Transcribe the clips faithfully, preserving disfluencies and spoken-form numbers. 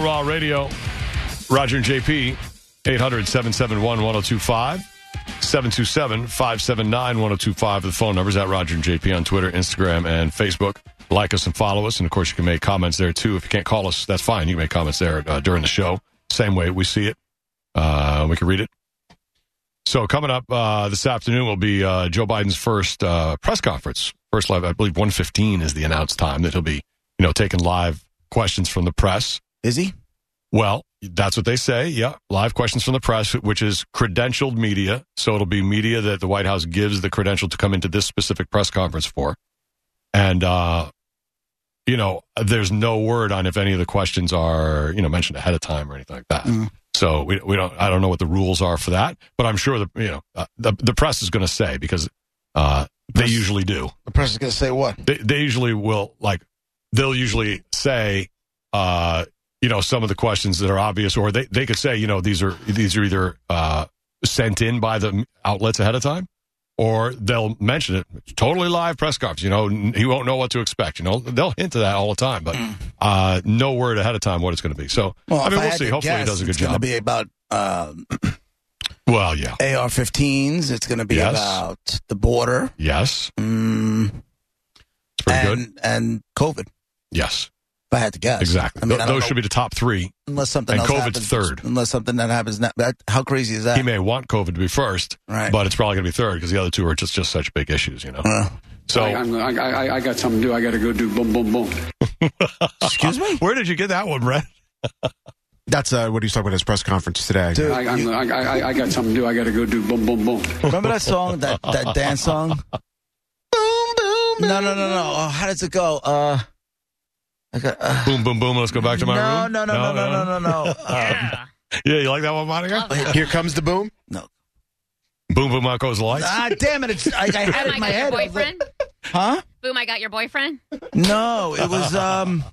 Raw Radio. Roger and J P, eight hundred, seven seven one, one oh two five, seven two seven, five seven nine, one oh two five. The phone numbers at Roger and J P on Twitter, Instagram, and Facebook. Like us and follow us. And, of course, you can make comments there, too. If you can't call us, that's fine. You can make comments there uh, during the show. Same way we see it. Uh, we can read it. So coming up uh, this afternoon will be uh, Joe Biden's first uh, press conference. First live, I believe one fifteen is the announced time that he'll be, you know, taking live questions from the press. Is he? Well, that's what they say. Yeah, live questions from the press, which is credentialed media. So it'll be media that the White House gives the credential to come into this specific press conference for. And, uh, you know, there's no word on if any of the questions are, you know, mentioned ahead of time or anything like that. Mm. So we we don't. I don't know what the rules are for that, but I'm sure the you know uh, the the press is going to say because uh, the press, they usually do. The press is going to say what? They they usually will like they'll usually say uh, you know some of the questions that are obvious, or they, they could say you know these are these are either uh, sent in by the outlets ahead of time, or they'll mention it. It's totally live press conference. You know he won't know what to expect. You know they'll hint to that all the time, but uh, no word ahead of time what it's going to be. So well, I mean I we'll see. Hopefully guess, he does a good it's job. It's going to be about. Um, well, yeah. A R fifteens. It's going to be yes. about the border. Yes. Mm, it's pretty and, good. And COVID. Yes. If I had to guess. Exactly. I mean, Th- I those should be the top three. Unless something and else COVID's happens. third. Unless something that happens. Now, that, how crazy is that? He may want COVID to be first, right. but it's probably going to be third because the other two are just, just such big issues, you know? Uh, so I, I'm, I, I, I got something to do. I got to go do boom, boom, boom. Excuse me? Where did you get that one, Brett? That's uh, what he's talking about at his press conference today. Dude, I, I'm, you, I, I, I got something to do. I got to go do boom, boom, boom. Remember that song, that, that dance song? Boom, boom. No, no, no, no. Oh, how does it go? Uh, I got, uh, boom, boom, boom. Let's go back to my no, room. No, no, no, no, no, no, no. no. Um, yeah. yeah, you like that one, Monica? Here comes the boom. No. Boom, boom, out goes the lights. Ah, damn it! It's, I, I had it in my head. Boom, I got your boyfriend? Like, huh? Boom, I got your boyfriend? No, it was um.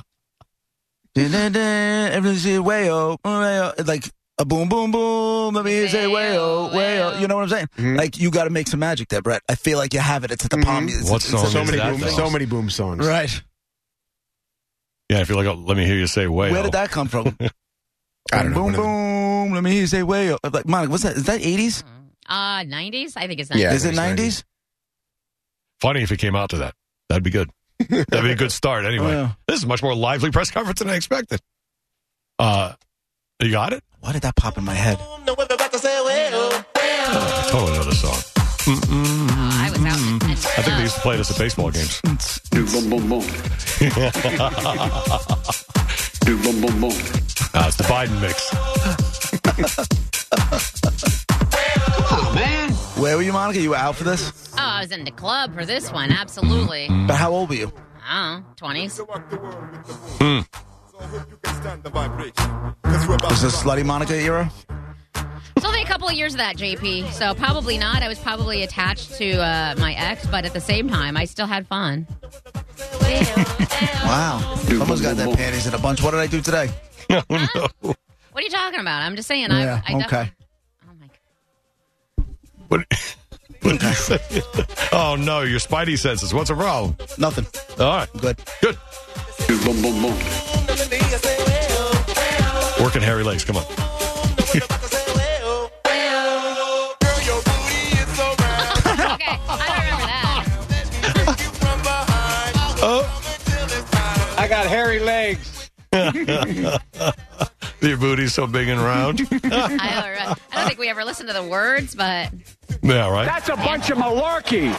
Everything's way oh, like a boom, boom, boom. Let me say way oh, way oh. You know what I'm saying? Mm-hmm. Like you got to make some magic there, Brett. I feel like you have it. It's at the palm. Mm-hmm. It's, what it's, song it's so is many that? boom, so many boom songs. Right. Yeah, I feel like, let me hear you say way. Where did that come from? I don't know. Boom, boom. Let me hear you say way oh. Like, Monica, what's that? Is that eighties? Uh, nineties? I think it's nineties. Yeah, is it nineties? Funny if it came out to that. That'd be good. That'd be a good start anyway. Oh, yeah. This is a much more lively press conference than I expected. Uh, you got it? Why did that pop in my head? Oh, totally another song. Mm-mm. Uh, I was out. In, in, I think they used to play this at baseball games. Do boom, boom, boom. Do boom, boom, boom. Uh, it's the Biden mix. Come on, man. Where were you, Monica? You were out for this? Oh, I was in the club for this one. Absolutely. But how old were you? I don't know, twenties. Mm. Was this Slutty Monica era? It's only a couple of years of that, J P. So probably not. I was probably attached to uh, my ex, but at the same time, I still had fun. Wow. Someone's got their panties in a bunch. What did I do today? Oh, Huh? no. What are you talking about? I'm just saying. Yeah, I, I okay. Oh, my God. What, what did you say? Oh, no, your spidey senses. What's the problem? Nothing. All right. Good. Good. Do boom, boom, boom. Working hairy legs. Come on. Okay, I don't remember that. Oh. I got hairy legs. Your booty's so big and round. I don't, I don't think we ever listened to the words, but Yeah, right? That's a bunch of malarkey.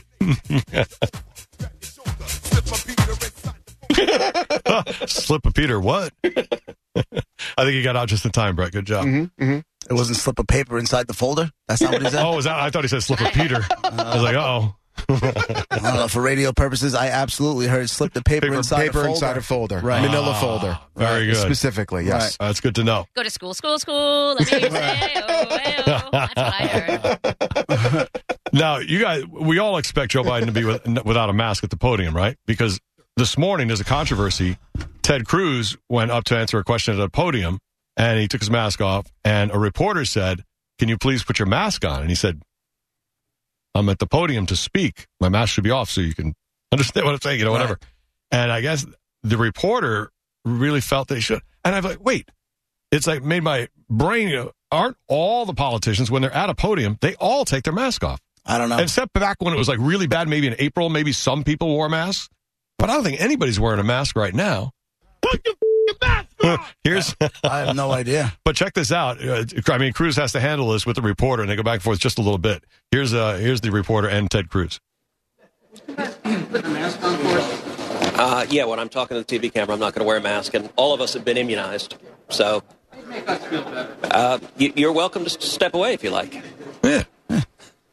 Slip of Peter, what? I think he got out just in time, Brett. Good job. Mm-hmm, mm-hmm. It wasn't slip of paper inside the folder? That's not what he said? Oh, is that? I thought he said slip of Peter. I was like, uh-oh. I don't know. For radio purposes, I absolutely heard slip the paper, Paper, inside paper a folder. inside a folder. Right. Manila Ah, folder. very good. Specifically, yes. That's good to know. go to school, school, school. Let me say, oh, oh. That's what I heard. Now, you guys, we all expect Joe Biden to be with, without a mask at the podium, right? Because this morning there's a controversy. Ted Cruz went up to answer a question at a podium, and he took his mask off, and a reporter said, "Can you please put your mask on?" And he said, "I'm at the podium to speak. My mask should be off so you can understand what I'm saying, you know, whatever." Right. And I guess the reporter really felt that he should. And I'm like, wait, it's like made my brain, you know, aren't all the politicians, when they're at a podium, they all take their mask off? I don't know. Except back when it was like really bad, maybe in April, maybe some people wore masks. But I don't think anybody's wearing a mask right now. Put your mask on! Here's, I have no idea. But check this out. Uh, I mean, Cruz has to handle this with the reporter, and they go back and forth just a little bit. Here's uh, here's the reporter and Ted Cruz. Uh, yeah, when I'm talking to the T V camera, I'm not going to wear a mask, and all of us have been immunized. So uh, you, you're welcome to step away if you like. Yeah. The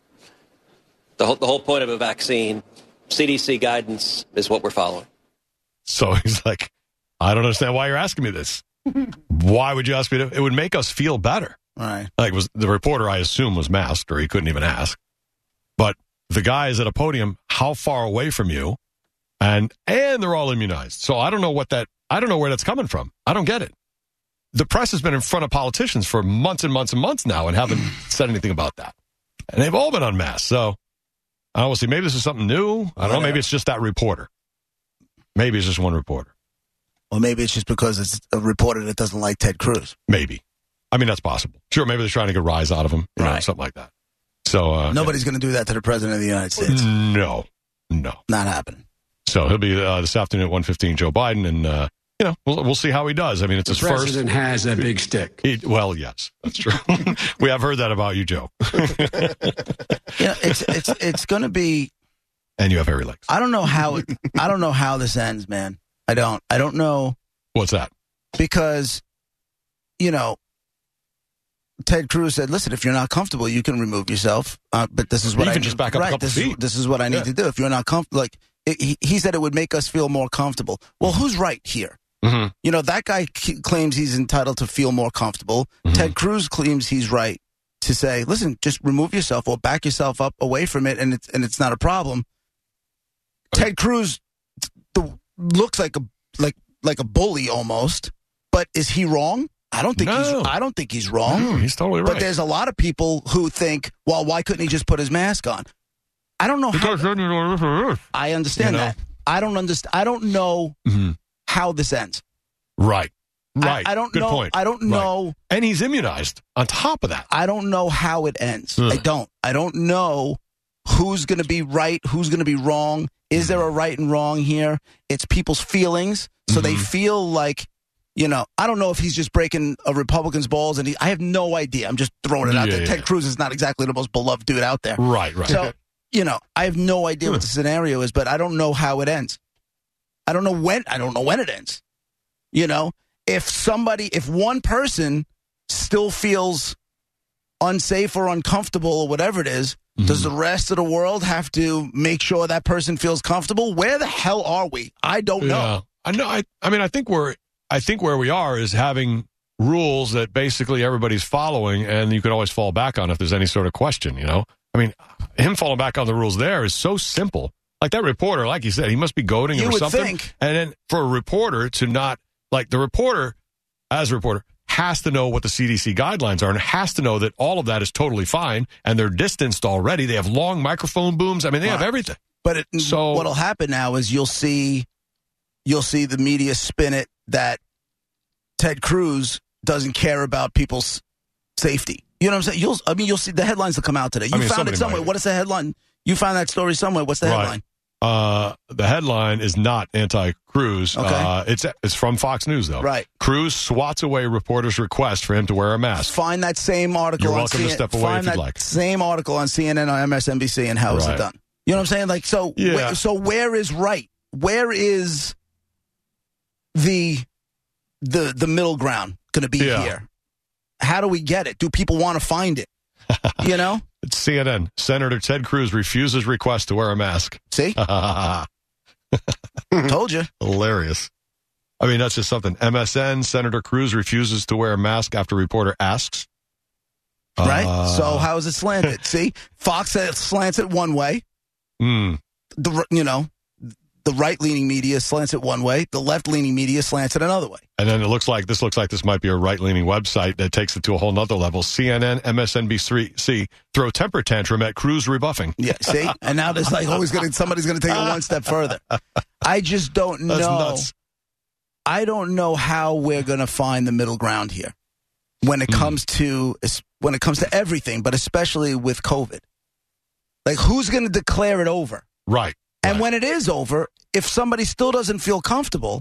whole, the whole point of a vaccine, C D C guidance, is what we're following. So he's like, I don't understand why you're asking me this. Why would you ask me to? It would make us feel better. Right. Like was the reporter, I assume, was masked, or he couldn't even ask. But the guy is at a podium, how far away from you? And and they're all immunized. So I don't know what that, I don't know where that's coming from. I don't get it. The press has been in front of politicians for months and months and months now and haven't said anything about that. And they've all been unmasked. So I don't know, see, maybe this is something new. I don't know. Maybe it's just that reporter. Maybe it's just one reporter. Or maybe it's just because it's a reporter that doesn't like Ted Cruz. Maybe. I mean, that's possible. Sure, maybe they're trying to get a rise out of him. You know, Right. something like that. So uh, Nobody's going to do that to the president of the United States. No. No. Not happening. So he'll be uh, this afternoon at one fifteen, Joe Biden, and, uh, you know, we'll, we'll see how he does. I mean, it's The his first. president has a big stick. He, well, yes, that's true. We have heard that about you, Joe. Yeah, it's it's it's going to be. And you have hairy legs. I don't know how it, I don't know how this ends, man. I don't. I don't know What's that? because, you know, Ted Cruz said, "Listen, if you're not comfortable, you can remove yourself. Uh, but this is what You I can just back up a right, couple this feet. Is, this is what I need Yeah. to do. If you're not comfortable, like it, he, he said, it would make us feel more comfortable. Well, who's right here? Mm-hmm. You know, that guy c- claims he's entitled to feel more comfortable. Mhm. Ted Cruz claims he's right to say, "Listen, just remove yourself or back yourself up away from it, and it's and it's not a problem." Ted Cruz the, looks like a like like a bully almost, but is he wrong? I don't think No. he's I don't think he's wrong. No, he's totally right. But there's a lot of people who think, well, why couldn't he just put his mask on? I don't know how. I understand You know? that. I don't understand. I don't know Mhm. how this ends. Right. Right. I, I don't Good know. point. I don't Right. know. And he's immunized on top of that. I don't know how it ends. Ugh. I don't. I don't know who's going to be right, who's going to be wrong. Is there a right and wrong here? It's people's feelings, so they Mhm. feel like, you know, I don't know if he's just breaking a Republican's balls, and he, I have no idea. I'm just throwing it out Yeah, there. yeah. Ted Cruz is not exactly the most beloved dude out there. Right, right. So, you know, I have no idea what the scenario is, but I don't know how it ends. I don't know when. I don't know when it ends. You know, if somebody, if one person still feels unsafe or uncomfortable or whatever it is, Mm-hmm. does the rest of the world have to make sure that person feels comfortable? Where the hell are we? I don't know. Yeah. I know. I, I mean, I think we're, I think where we are is having rules that basically everybody's following, and you can always fall back on if there's any sort of question, you know? I mean, him falling back on the rules there is so simple. Like that reporter, like you said, he must be goading You him or would something. think. And then for a reporter to not, like the reporter, as a reporter, has to know what the C D C guidelines are and has to know that all of that is totally fine and they're distanced already. They have long microphone booms. I mean, they have Right. everything. But it, So- what'll happen now is you'll see, you'll see the media spin it that Ted Cruz doesn't care about people's safety. You know what I'm saying? You'll, I mean, you'll see the headlines will come out today. You I mean, found somebody it somewhere. might. What is the headline? You found that story somewhere. What's the Right. headline? Uh, the headline is not anti-Cruz. Okay. Uh, it's it's from Fox News, though. Right. Cruz swats away reporter's request for him to wear a mask. Find that same article. You're on welcome to C N- step away find if you'd that like. Same article on C N N or M S N B C, and how is Right. it done? You know what I'm saying? Like, so, Yeah. wh- so where is right? Where is the the the middle ground going to be Yeah. here? How do we get it? Do people want to find it? You know? It's C N N. Senator Ted Cruz refuses request to wear a mask. See, told you. Hilarious. I mean, that's just something. M S N, Senator Cruz refuses to wear a mask after reporter asks. Right? Uh, so how is it slanted? See, Fox says- slants it one way. hmm. The r- you know, the right leaning media slants it one way. The left leaning media slants it another way. And then it looks like this looks like this might be a right-leaning website that takes it to a whole nother level. C N N, M S N B C throw temper tantrum at Cruz rebuffing. Yeah. See, and now there's like always going to somebody's going to take it one step further. I just don't That's know. nuts. I don't know how we're going to find the middle ground here when it mm. comes to when it comes to everything, but especially with COVID. Like, who's going to declare it over? Right. And right. when it is over, if somebody still doesn't feel comfortable,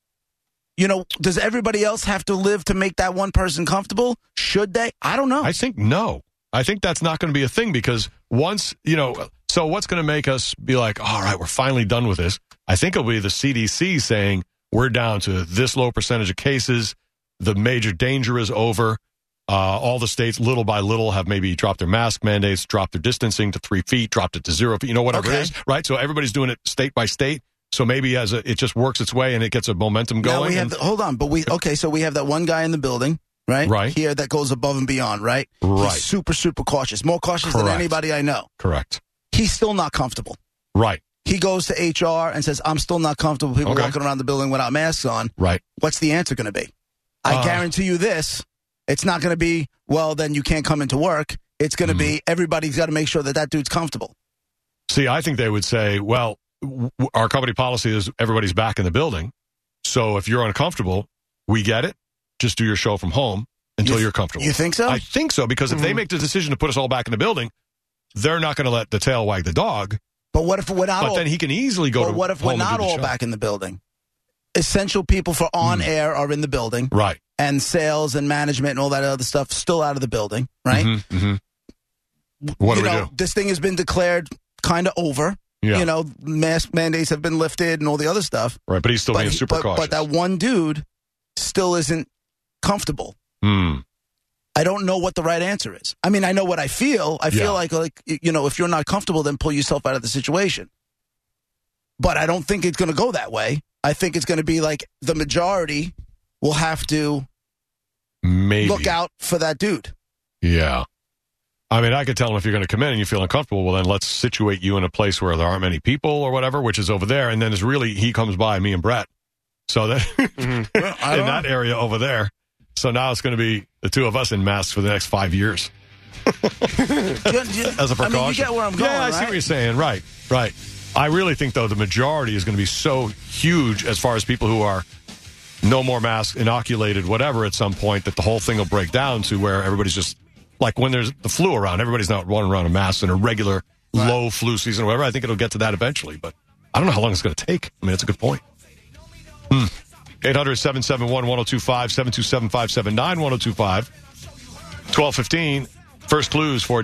you know, does everybody else have to live to make that one person comfortable? Should they? I don't know. I think no. I think that's not going to be a thing because once, you know, so what's going to make us be like, all right, we're finally done with this? I think it'll be the C D C saying we're down to this low percentage of cases. The major danger is over. Uh, all the states, little by little, have maybe dropped their mask mandates, dropped their distancing to three feet, dropped it to zero feet, you know, whatever okay. it is, right? So everybody's doing it state by state. So maybe as a, it just works its way and it gets a momentum going. Now we have and, the, hold on, but we okay. So we have that one guy in the building, right? Right here that goes above and beyond, right? Right. He's super, super cautious, more cautious Correct. than anybody I know. Correct. He's still not comfortable. Right. He goes to H R and says, "I'm still not comfortable. People okay. walking around the building without masks on." Right. What's the answer going to be? I uh, guarantee you this: it's not going to be, well, then you can't come into work. It's going to mm. be everybody's got to make sure that that dude's comfortable. See, I think they would say, well, w- our company policy is everybody's back in the building. So if you're uncomfortable, we get it. Just do your show from home until you th- you're comfortable. You think so? I think so, because if mm-hmm. they make the decision to put us all back in the building, they're not going to let the tail wag the dog. But what if we're not But all, then he can easily go but to what if home we're not all show. back in the building? Essential people for on mm. air are in the building. Right. And sales and management and all that other stuff still out of the building, right? Mm-hmm, mm-hmm. What you do we know, do? This thing has been declared kind of over. Yeah. You know, mask mandates have been lifted and all the other stuff. Right, but he's still but being he, super but, cautious. But that one dude still isn't comfortable. Mm. I don't know what the right answer is. I mean, I know what I feel. I feel Yeah. like, like, you know, if you're not comfortable, then pull yourself out of the situation. But I don't think it's going to go that way. I think it's going to be like the majority will have to Maybe. look out for that dude. Yeah. I mean, I could tell him if you're going to come in and you feel uncomfortable, well, then let's situate you in a place where there aren't many people or whatever, which is over there. And then it's really, he comes by, me and Brett. So that mm-hmm. well, in that area over there. So now it's going to be the two of us in masks for the next five years. As a precaution. I mean, you get where I'm going, Yeah, I see right? what you're saying. Right, right. I really think, though, the majority is going to be so huge as far as people who are no more masks, inoculated, whatever, at some point, that the whole thing will break down to where everybody's just, like when there's the flu around, everybody's not running around in masks in a regular right. low flu season or whatever. I think it'll get to that eventually, but I don't know how long it's going to take. I mean, that's a good point. Hmm. eight hundred, seven seven one, one oh two five, seven two seven, five seven nine, one oh two five. twelve fifteen. First clues for